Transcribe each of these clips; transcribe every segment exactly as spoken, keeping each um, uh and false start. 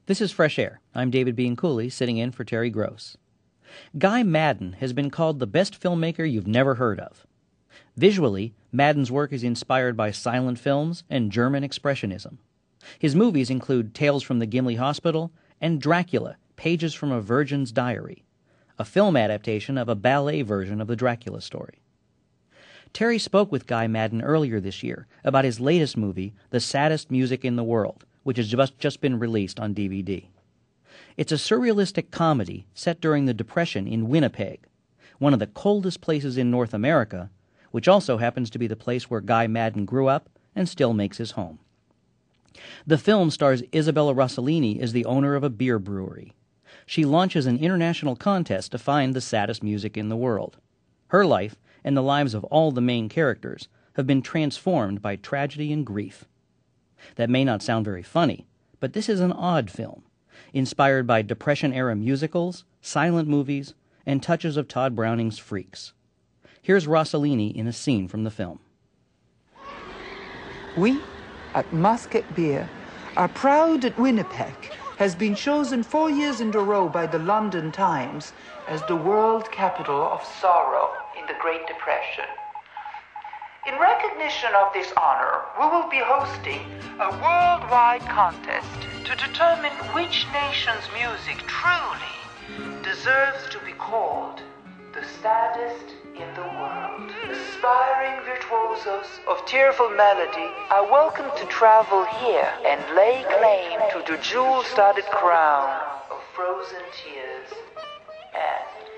This is Fresh Air. I'm David Bianculli, sitting in for Terry Gross. Guy Maddin has been called the best filmmaker you've never heard of. Visually, Maddin's work is inspired by silent films and German expressionism. His movies include Tales from the Gimli Hospital and Dracula, Pages from a Virgin's Diary, a film adaptation of a ballet version of the Dracula story. Terry spoke with Guy Maddin earlier this year about his latest movie, The Saddest Music in the World, which has just, just been released on D V D. It's a surrealistic comedy set during the Depression in Winnipeg, one of the coldest places in North America, which also happens to be the place where Guy Maddin grew up and still makes his home. The film stars Isabella Rossellini as the owner of a beer brewery. She launches an international contest to find the saddest music in the world. Her life, and the lives of all the main characters, have been transformed by tragedy and grief. That may not sound very funny, but this is an odd film, inspired by Depression-era musicals, silent movies, and touches of Todd Browning's Freaks. Here's Rossellini in a scene from the film. We, at Musket Beer, are proud that Winnipeg has been chosen four years in a row by the London Times as the world capital of sorrow in the Great Depression. In recognition of this honor, we will be hosting a worldwide contest to determine which nation's music truly deserves to be called the saddest in the world. Aspiring virtuosos of tearful melody are welcome to travel here and lay claim to the jewel-studded crown of frozen tears and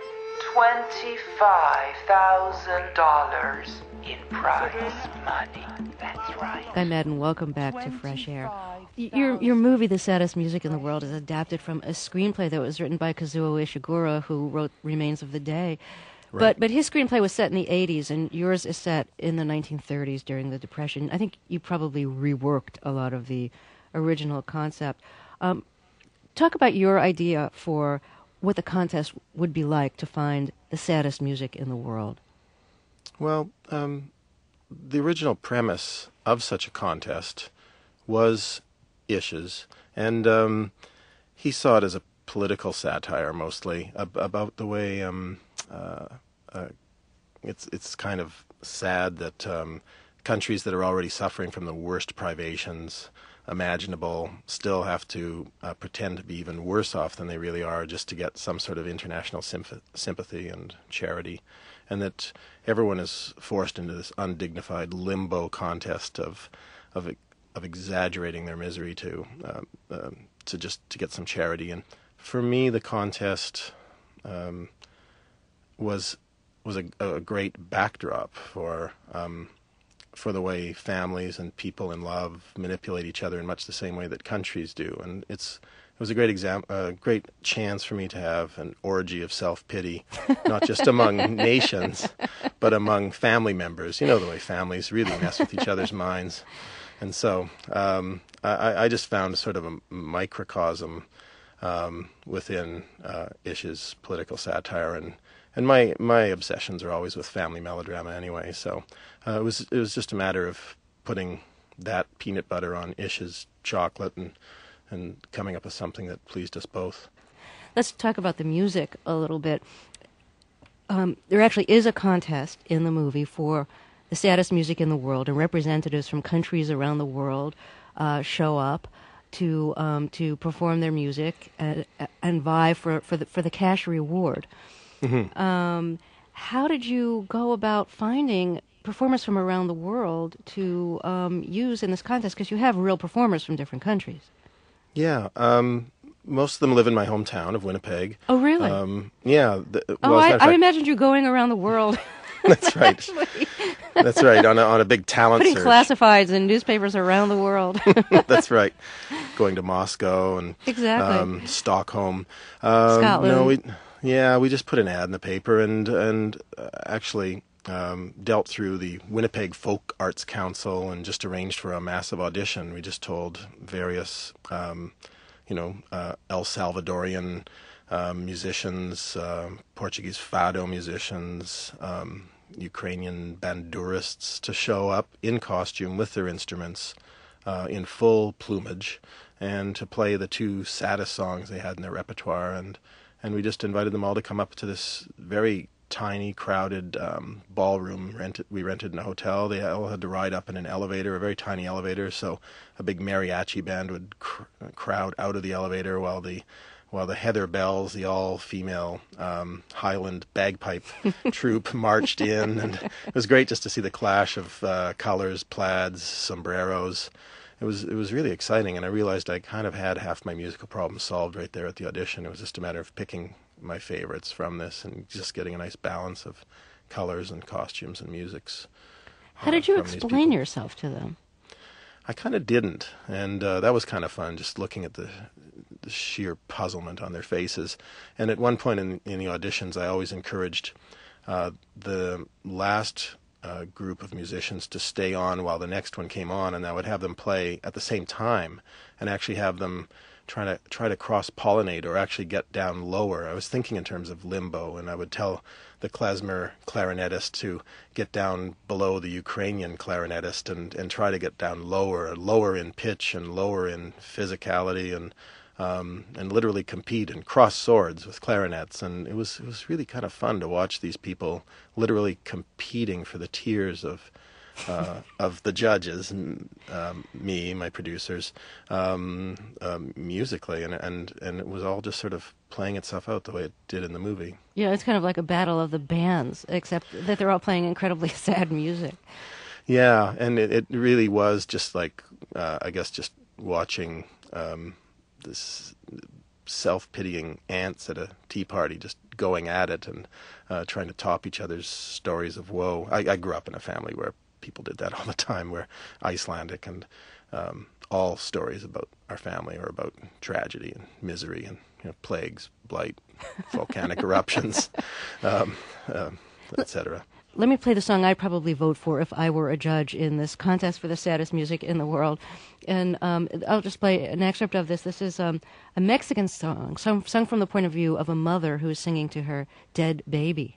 twenty-five thousand dollars in prize money. That's right. Guy Maddin, welcome back to Fresh Air. Your your movie, The Saddest Music in the World, is adapted from a screenplay that was written by Kazuo Ishiguro, who wrote Remains of the Day. Right. But but his screenplay was set in the eighties, and yours is set in the nineteen thirties during the Depression. I think you probably reworked a lot of the original concept. Um, talk about your idea for what the contest would be like to find the saddest music in the world. Well, um, the original premise of such a contest was Ish's, and um, he saw it as a political satire mostly ab- about the way um, uh, uh, it's it's kind of sad that um, countries that are already suffering from the worst privations imaginable still have to uh, pretend to be even worse off than they really are just to get some sort of international symph- sympathy and charity, and that everyone is forced into this undignified limbo contest of of of exaggerating their misery to uh, uh, to just to get some charity. And for me, the contest um, was was a, a great backdrop for um, for the way families and people in love manipulate each other in much the same way that countries do. And it's it was a great exam, a great chance for me to have an orgy of self-pity, not just among nations, but among family members. You know the way families really mess with each other's minds. And so um, I, I just found sort of a microcosm um, within uh, Ish's political satire, and and my my obsessions are always with family melodrama anyway. So uh, it was it was just a matter of putting that peanut butter on Ish's chocolate and and coming up with something that pleased us both. Let's talk about the music a little bit. Um, there actually is a contest in the movie for the saddest music in the world, and representatives from countries around the world uh, show up to um, to perform their music and, and vie for for the for the cash reward. Mm-hmm. Um, how did you go about finding performers from around the world to um, use in this contest? Because you have real performers from different countries. Yeah, um, most of them live in my hometown of Winnipeg. Oh, really? Um, yeah. The, oh, well, I, fact, I imagined you going around the world. That's right. That's right, on a, on a big talent Putting search. classifieds in newspapers around the world. That's right. Going to Moscow and exactly. um, Stockholm. Um, Scotland. No, we, yeah, we just put an ad in the paper and, and uh, actually um, dealt through the Winnipeg Folk Arts Council and just arranged for a massive audition. We just told various, um, you know, uh, El Salvadorian Um, musicians, uh, Portuguese fado musicians, um, Ukrainian bandurists to show up in costume with their instruments uh, in full plumage and to play the two saddest songs they had in their repertoire. And, and we just invited them all to come up to this very tiny, crowded um, ballroom rented. We rented in a hotel. They all had to ride up in an elevator, a very tiny elevator, so a big mariachi band would cr- crowd out of the elevator while the while the Heather Bells, the all-female um, Highland bagpipe troupe, marched in. And it was great just to see the clash of uh, colors, plaids, sombreros. It was it was really exciting, and I realized I kind of had half my musical problems solved right there at the audition. It was just a matter of picking my favorites from this and just getting a nice balance of colors and costumes and musics. How uh, did you from these explain people. yourself to them? I kind of didn't, and uh, that was kind of fun, just looking at the, the sheer puzzlement on their faces. And at one point in, in the auditions, I always encouraged uh, the last uh, group of musicians to stay on while the next one came on, and I would have them play at the same time and actually have them try to try to cross-pollinate or actually get down lower. I was thinking in terms of limbo, and I would tell the klezmer clarinetist to get down below the Ukrainian clarinetist and, and try to get down lower, lower in pitch and lower in physicality, and um, and literally compete and cross swords with clarinets. And it was it was really kind of fun to watch these people literally competing for the tears of uh, of the judges, and um, me, my producers, um, um, musically, and, and and it was all just sort of playing itself out the way it did in the movie. Yeah, it's kind of like a battle of the bands, except that they're all playing incredibly sad music. Yeah, and it, it really was just like, uh, I guess, just watching um, this self-pitying ants at a tea party just going at it and uh, trying to top each other's stories of woe. I, I grew up in a family where people did that all the time, where Icelandic and um, all stories about our family are about tragedy and misery and, you know, plagues, blight, volcanic eruptions, um, um, et cetera. Let me play the song I'd probably vote for if I were a judge in this contest for the saddest music in the world. And um, I'll just play an excerpt of this. This is um, a Mexican song, sung, sung from the point of view of a mother who is singing to her dead baby.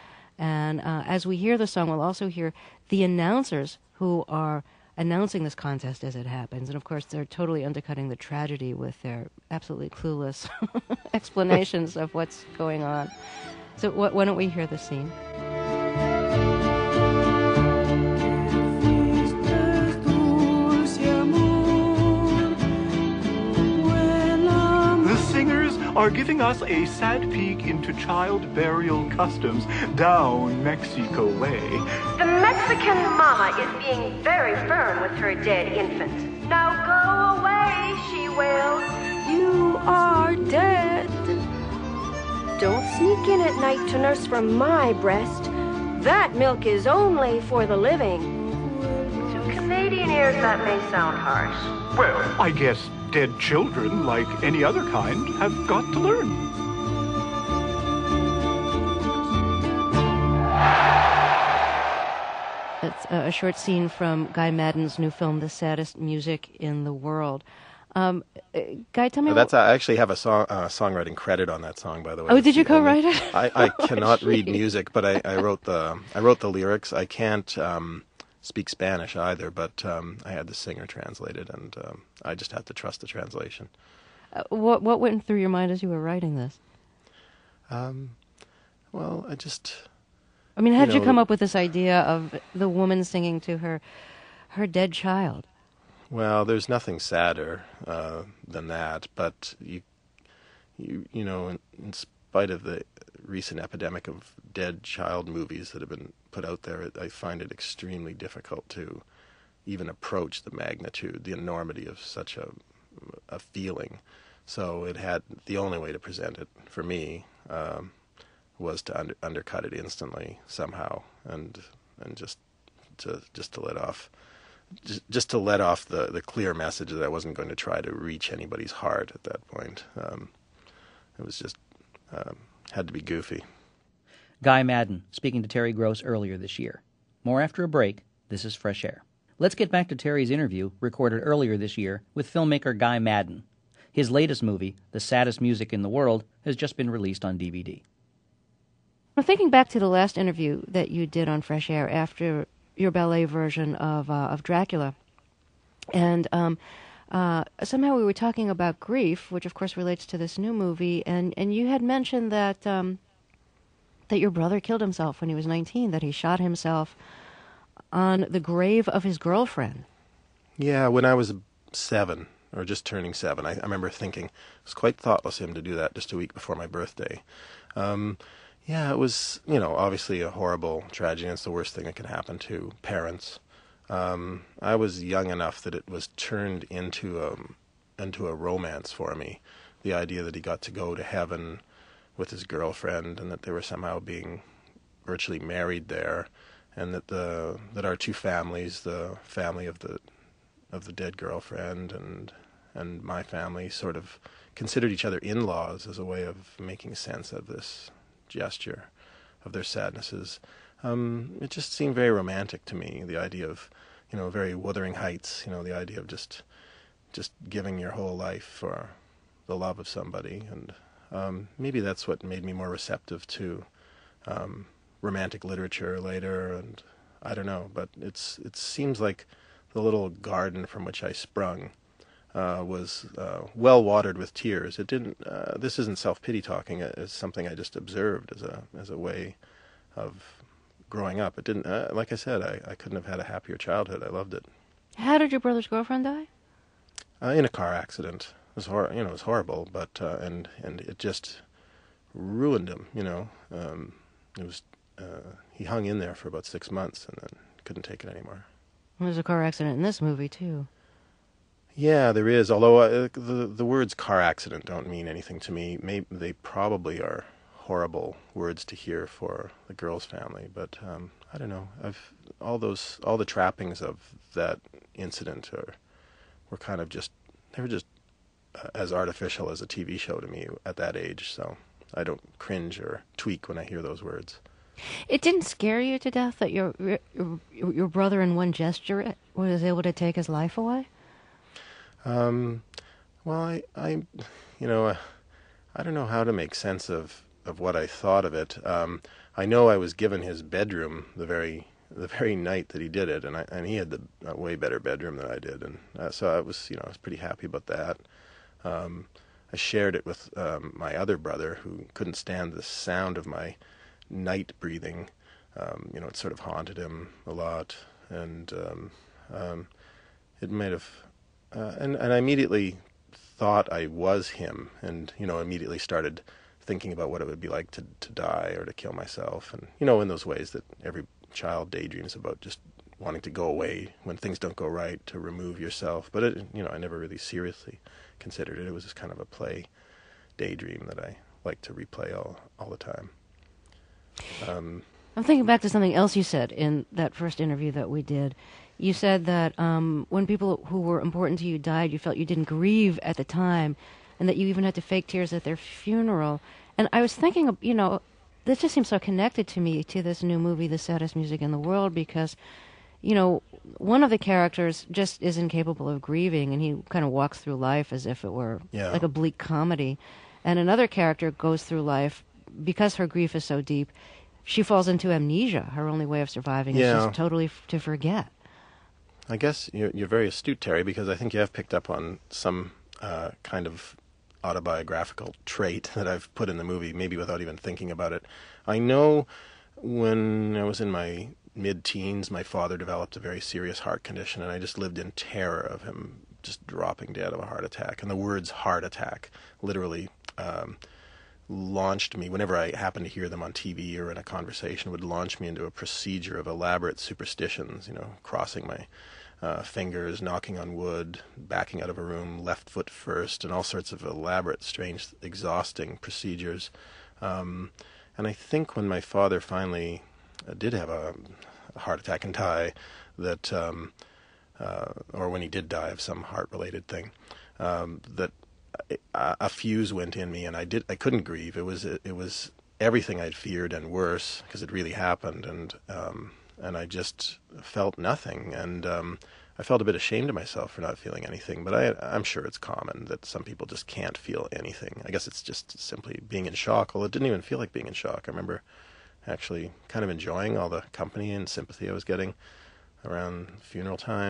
And uh, as we hear the song, we'll also hear the announcers who are announcing this contest as it happens. And, of course, they're totally undercutting the tragedy with their absolutely clueless explanations of what's going on. So wh- why don't we hear the scene? Are giving us a sad peek into child burial customs down Mexico way. The Mexican mama is being very firm with her dead infant. Now go away, she wails. You are dead. Don't sneak in at night to nurse from my breast. That milk is only for the living. To Canadian ears, that may sound harsh. Well, I guess dead children, like any other kind, have got to learn. It's a short scene from Guy Maddin's new film, The Saddest Music in the World. Um, uh, Guy, tell me That's what... I actually have a song, uh, songwriting credit on that song, by the way. Oh, It's did you the co-write only- it? I, I cannot read music, but I, I wrote the I wrote the lyrics. I can't um, speak Spanish either, but um, I had the singer translate it, and um, I just had to trust the translation. Uh, what what went through your mind as you were writing this? Um, well, I just... I mean, how You did you know- come up with this idea of the woman singing to her her dead child? Well, there's nothing sadder uh, than that, but you, you, you know, in, in spite of the recent epidemic of dead child movies that have been put out there, I find it extremely difficult to even approach the magnitude, the enormity of such a, a feeling. So it had the only way to present it for me um, was to under, undercut it instantly somehow, and and just to just to let off. Just, just to let off the, the clear message that I wasn't going to try to reach anybody's heart at that point. Um, it was just, um, had to be goofy. Guy Maddin speaking to Terry Gross earlier this year. More after a break. This is Fresh Air. Let's get back to Terry's interview, recorded earlier this year, with filmmaker Guy Maddin. His latest movie, The Saddest Music in the World, has just been released on D V D. Well, thinking back to the last interview that you did on Fresh Air after your ballet version of uh, of Dracula, and um, uh, somehow we were talking about grief, which of course relates to this new movie, and, and you had mentioned that um, that your brother killed himself when he was nineteen, that he shot himself on the grave of his girlfriend. Yeah, when I was seven, or just turning seven, I, I remember thinking it was quite thoughtless of him to do that just a week before my birthday. Um, yeah, it was, you know, obviously a horrible tragedy, and it's the worst thing that can happen to parents. Um, I was young enough that it was turned into a, into a romance for me, the idea that he got to go to heaven with his girlfriend and that they were somehow being virtually married there, and that the that our two families, the family of the of the dead girlfriend and and my family, sort of considered each other in-laws as a way of making sense of this gesture, of their sadnesses. Um, it just seemed very romantic to me, the idea of, you know, very Wuthering Heights, you know, the idea of just just giving your whole life for the love of somebody. And um, maybe that's what made me more receptive to um, romantic literature later, and I don't know, but it's it seems like the little garden from which I sprung uh, was uh, well watered with tears. It didn't. Uh, this isn't self-pity talking. It's something I just observed as a as a way of growing up. It didn't. Uh, like I said, I, I couldn't have had a happier childhood. I loved it. How did your brother's girlfriend die? Uh, in a car accident. It was hor- you know, it was horrible, but uh, and and it just ruined him. You know, um, it was. Uh, he hung in there for about six months and then couldn't take it anymore. There's a car accident in this movie too. Yeah, there is. Although uh, the the words "car accident" don't mean anything to me. Maybe they probably are horrible words to hear for the girl's family. But um, I don't know. I've all those all the trappings of that incident are were kind of just they were just uh, as artificial as a T V show to me at that age. So I don't cringe or tweak when I hear those words. It didn't scare you to death that your your, your brother in one gesture was able to take his life away? Um, well, I, I, you know, uh, I don't know how to make sense of, of what I thought of it. Um, I know I was given his bedroom the very the very night that he did it, and I and he had the a way better bedroom than I did, and uh, so I was, you know, I was pretty happy about that. Um, I shared it with um, my other brother, who couldn't stand the sound of my night breathing. Um, you know, it sort of haunted him a lot, and um, um, it might have, uh, and and I immediately thought I was him, and you know, immediately started thinking about what it would be like to to die or to kill myself, and you know, in those ways that every child daydreams about, just wanting to go away when things don't go right, to remove yourself. But it, you know, I never really seriously considered it. It was just kind of a play daydream that I like to replay all all the time. Um, I'm thinking back to something else you said in that first interview that we did. You said that um, when people who were important to you died, you felt you didn't grieve at the time, and that you even had to fake tears at their funeral. And I was thinking, of, you know, this just seems so connected to me to this new movie, The Saddest Music in the World, because, you know, one of the characters just is incapable of grieving, and he kind of walks through life as if it were yeah. like a bleak comedy. And another character goes through life, because her grief is so deep, she falls into amnesia. Her only way of surviving yeah. is just totally f- to forget. I guess you're, you're very astute, Terry, because I think you have picked up on some uh, kind of autobiographical trait that I've put in the movie, maybe without even thinking about it. I know when I was in my mid-teens, my father developed a very serious heart condition, and I just lived in terror of him just dropping dead of a heart attack. And the words heart attack literally um, launched me, whenever I happened to hear them on T V or in a conversation, would launch me into a procedure of elaborate superstitions, you know, crossing my uh, fingers, knocking on wood, backing out of a room, left foot first, and all sorts of elaborate, strange, exhausting procedures. Um, and I think when my father finally uh, did have a, a heart attack and die, that, um, uh, or when he did die of some heart-related thing, um, that a, a fuse went in me, and I did. I couldn't grieve. It was it, it was everything I'd feared and worse, because it really happened, and um, and I just felt nothing, and um, I felt a bit ashamed of myself for not feeling anything. But I, I'm sure it's common that some people just can't feel anything. I guess it's just simply being in shock. Well, it didn't even feel like being in shock. I remember actually kind of enjoying all the company and sympathy I was getting around funeral time.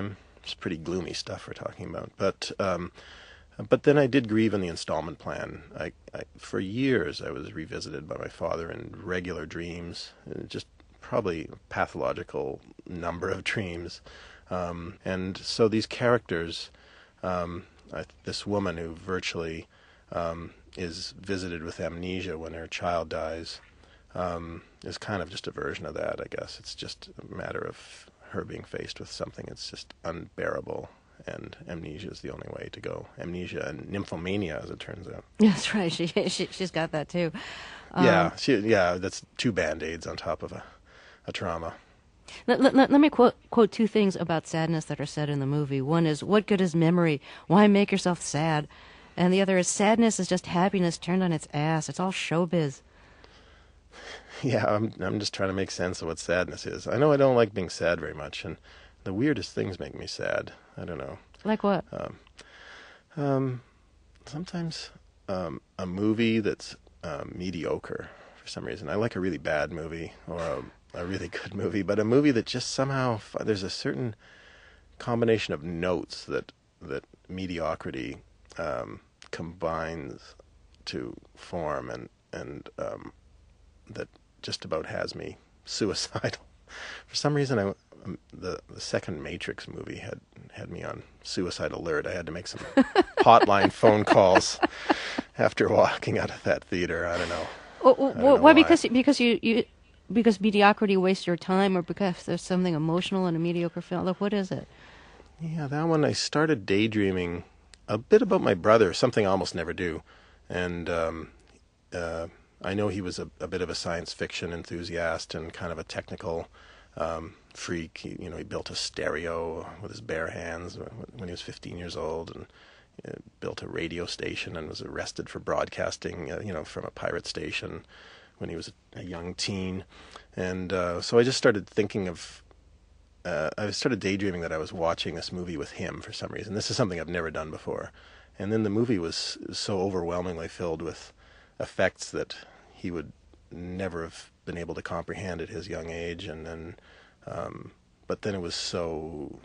it's pretty gloomy stuff we're talking about. But um, but then I did grieve in the installment plan. I, I for years I was revisited by my father in regular dreams, just probably a pathological number of dreams. Um, and so these characters, um, I, this woman who virtually um, is visited with amnesia when her child dies, um, is kind of just a version of that, I guess. It's just a matter of her being faced with something that's just unbearable, and amnesia is the only way to go. Amnesia and nymphomania, as it turns out. That's right. She, she she's got that too. Um, yeah, she, yeah. That's two band-aids on top of a, a trauma. Let, let, let me quote quote two things about sadness that are said in the movie. One is, "What good is memory? Why make yourself sad?" And the other is, "Sadness is just happiness turned on its ass. It's all showbiz." Yeah, I'm I'm just trying to make sense of what sadness is. I know I don't like being sad very much, and the weirdest things make me sad. I don't know. Like what? Um, um, sometimes um, a movie that's um, mediocre for some reason. I like a really bad movie or a, a really good movie, but a movie that just somehow there's a certain combination of notes that that mediocrity um, combines to form, and and um, that just about has me suicidal. For some reason, I, um, the the second Matrix movie had had me on suicide alert. I had to make some hotline phone calls after walking out of that theater. I don't know. Well, I don't well, know why? why. Because because you, you because mediocrity wastes your time, or because there's something emotional in a mediocre film. Like, what is it? Yeah, that one I started daydreaming a bit about my brother, something I almost never do, and um, uh, I know he was a, a bit of a science fiction enthusiast and kind of a technical um, freak. He, you know, he built a stereo with his bare hands when he was fifteen years old, and uh, built a radio station, and was arrested for broadcasting, uh, you know, from a pirate station when he was a, a young teen. And uh, so I just started thinking of, uh, I started daydreaming that I was watching this movie with him for some reason. This is something I've never done before. And then the movie was so overwhelmingly filled with effects that he would never have been able to comprehend at his young age, and then, um, but then it was so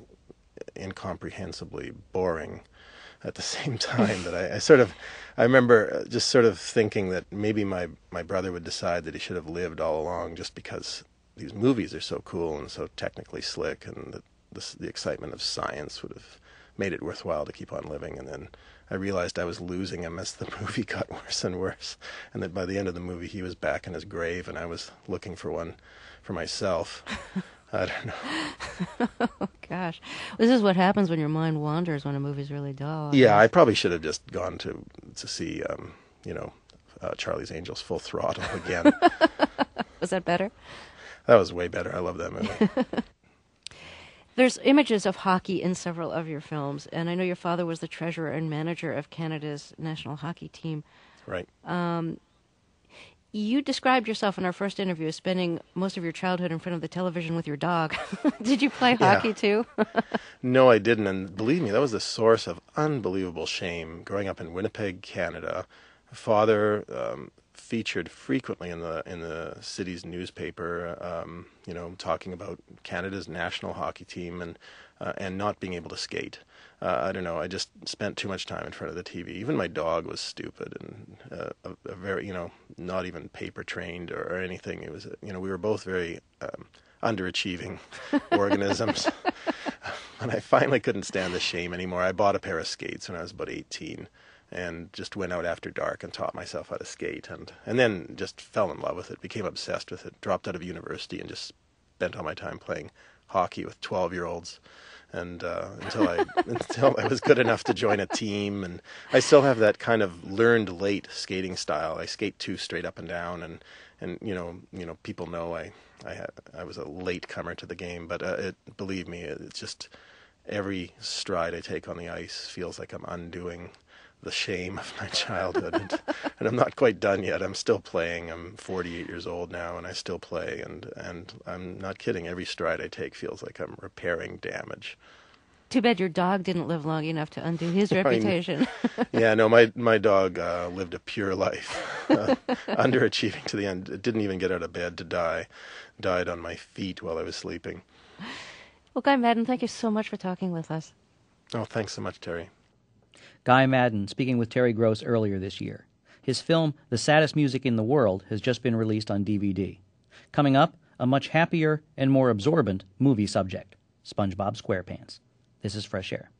incomprehensibly boring at the same time that I, I sort of, I remember just sort of thinking that maybe my, my brother would decide that he should have lived all along just because these movies are so cool and so technically slick, and that this, the excitement of science would have made it worthwhile to keep on living. And then I realized I was losing him as the movie got worse and worse, and that by the end of the movie he was back in his grave and I was looking for one for myself. I don't know. Oh, gosh. This is what happens when your mind wanders when a movie's really dull. I Yeah, guess. I probably should have just gone to to see, um, you know, uh, Charlie's Angels Full Throttle again. Was that better? That was way better. I love that movie. There's images of hockey in several of your films, and I know your father was the treasurer and manager of Canada's national hockey team. Right. You described yourself in our first interview as spending most of your childhood in front of the television with your dog. Did you play Yeah. hockey too? No, I didn't, and believe me, that was a source of unbelievable shame. Growing up in Winnipeg, Canada, father um, featured frequently in the in the city's newspaper, um, you know, talking about Canada's national hockey team and uh, and not being able to skate. Uh, I don't know. I just spent too much time in front of the T V. Even my dog was stupid and uh, a, a very, you know, not even paper trained or, or anything. It was, you know, we were both very um, underachieving organisms. When I finally couldn't stand the shame anymore, I bought a pair of skates when I was about eighteen, and just went out after dark and taught myself how to skate, and and then just fell in love with it, became obsessed with it, dropped out of university, and just spent all my time playing hockey with twelve-year-olds. And uh, until I until I was good enough to join a team, and I still have that kind of learned late skating style. I skate too straight up and down, and, and you know you know people know I I had I was a late comer to the game, but uh, it, believe me, it's just every stride I take on the ice feels like I'm undoing the shame of my childhood, and, and I'm not quite done yet. I'm still playing. I'm forty-eight years old now, and I still play, and, and I'm not kidding. Every stride I take feels like I'm repairing damage. Too bad your dog didn't live long enough to undo his reputation. Yeah, no, my my dog uh, lived a pure life, uh, underachieving to the end. It didn't even get out of bed to die. Died on my feet while I was sleeping. Well, Guy Maddin, thank you so much for talking with us. Oh, thanks so much, Terry. Guy Maddin speaking with Terry Gross earlier this year. His film, The Saddest Music in the World, has just been released on D V D. Coming up, a much happier and more absorbent movie subject, SpongeBob SquarePants. This is Fresh Air.